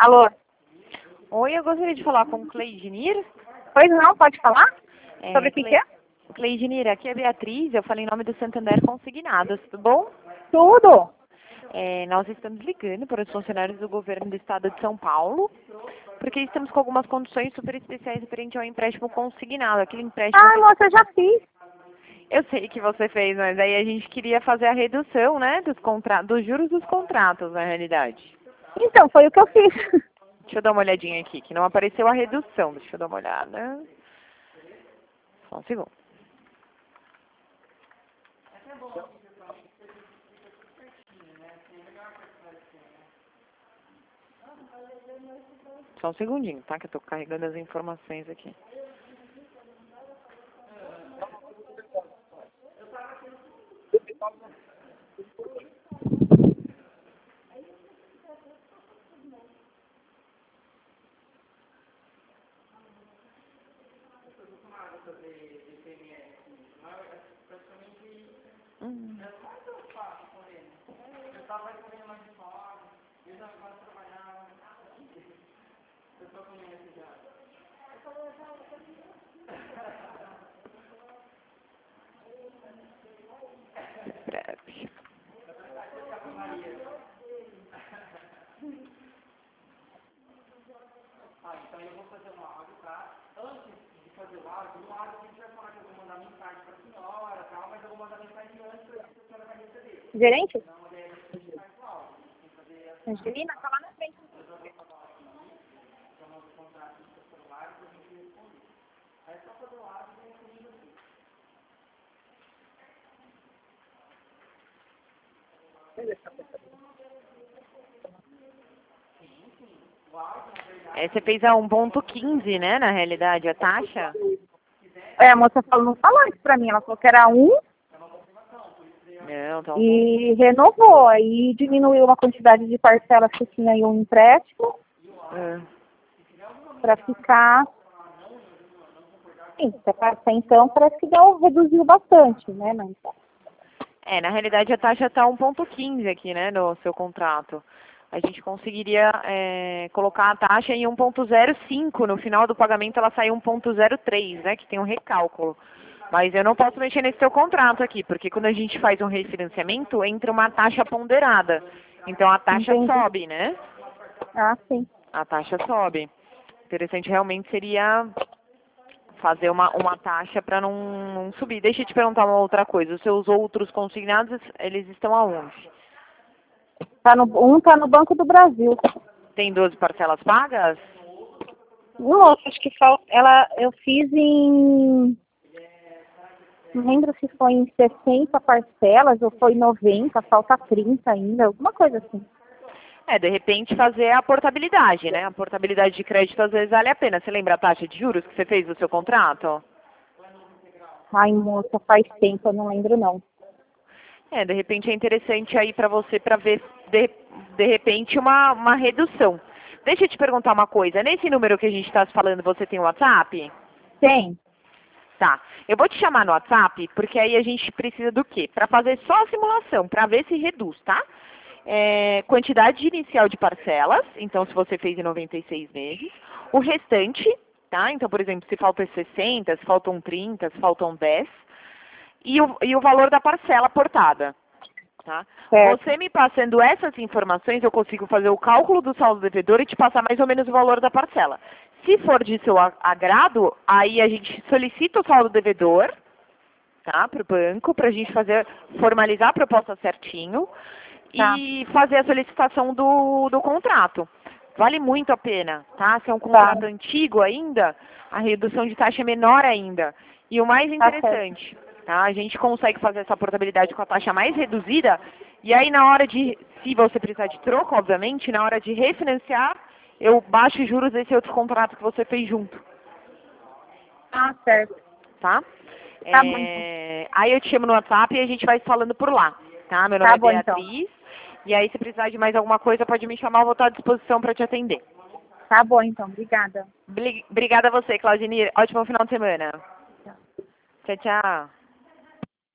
Alô? Oi, eu gostaria de falar com o Cleidinir. Pois não, pode falar? Sobre o que é? Cleidinir, aqui é a Beatriz, eu falei em nome do Santander Consignados, tudo bom? Tudo. Nós estamos ligando para os funcionários do governo do estado de São Paulo, porque estamos com algumas condições super especiais referente ao empréstimo consignado, aquele empréstimo... Ah, moça, eu já fiz. Eu sei que você fez, mas aí a gente queria fazer a redução, né, dos juros dos contratos, na realidade. Então, foi o que eu fiz. Deixa eu dar uma olhadinha aqui, que não apareceu a redução. Deixa eu dar uma olhada. Só um segundo. Só um segundinho, tá? Que eu tô carregando as informações aqui. Breve. Então eu vou fazer uma áudio, tá? Antes de fazer o áudio, no áudio a gente vai falar que eu vou mandar mensagem para a senhora, tal, mas eu vou mandar mensagem antes para ver se a senhora vai receber. Gerente? Então, daí a gente faz o áudio. Tem que fazer as Angelina, tá lá na frente. chamando os contratos do seu celular para a gente responder. Aí é só fazer o áudio e comigo aqui. Você fez a 1,15, né, na realidade, a taxa? A moça não falou isso pra mim. Ela falou que era 1 Não, tá e renovou. Aí diminuiu a quantidade de parcelas que tinha aí um empréstimo pra ficar... Sim, se passar então, parece que reduziu bastante, né? Mas... na realidade a taxa tá 1,15 aqui, né, no seu contrato. A gente conseguiria colocar a taxa em 1,05. No final do pagamento ela sai 1,03, né, que tem um recálculo. Mas eu não posso mexer nesse seu contrato aqui, porque quando a gente faz um refinanciamento, entra uma taxa ponderada. Então a taxa Entendi. sobe, né? Ah, sim. A taxa sobe. Interessante realmente seria fazer uma taxa para não subir. Deixa eu te perguntar uma outra coisa. Os seus outros consignados, eles estão aonde? Um tá no Banco do Brasil. Tem 12 parcelas pagas? Nossa, acho que eu fiz em... Não lembro se foi em 60 parcelas ou foi em 90, falta 30 ainda, alguma coisa assim. De repente fazer a portabilidade, né? A portabilidade de crédito às vezes vale a pena. Você lembra a taxa de juros que você fez no seu contrato? Ai, moça, faz tempo, eu não lembro não. De repente é interessante aí para você, para ver, de repente, uma redução. Deixa eu te perguntar uma coisa. Nesse número que a gente está falando, você tem WhatsApp? Tem. Tá. Eu vou te chamar no WhatsApp, porque aí a gente precisa do quê? Para fazer só a simulação, para ver se reduz, tá? Quantidade inicial de parcelas, então se você fez em 96 meses. O restante, tá? Então, por exemplo, se faltam 60, se faltam 30, se faltam 10. E o valor da parcela aportada. Tá? Certo. Você me passando essas informações, eu consigo fazer o cálculo do saldo devedor e te passar mais ou menos o valor da parcela. Se for de seu agrado, aí a gente solicita o saldo devedor, tá, para o banco, para a gente formalizar a proposta certinho e fazer a solicitação do contrato. Vale muito a pena, tá? Se é um contrato antigo ainda, a redução de taxa é menor ainda. E o mais interessante, tá? A gente consegue fazer essa portabilidade com a taxa mais reduzida, e aí na hora de, se você precisar de troco, obviamente, na hora de refinanciar, eu baixo os juros desse outro contrato que você fez junto. Ah, certo. Tá? Tá bom, então. Aí eu te chamo no WhatsApp e a gente vai se falando por lá, tá? Meu nome é Beatriz, e aí se precisar de mais alguma coisa, pode me chamar, eu vou estar à disposição para te atender. Tá bom, então. Obrigada. Obrigada a você, Claudinir. Ótimo final de semana. Tchau, tchau.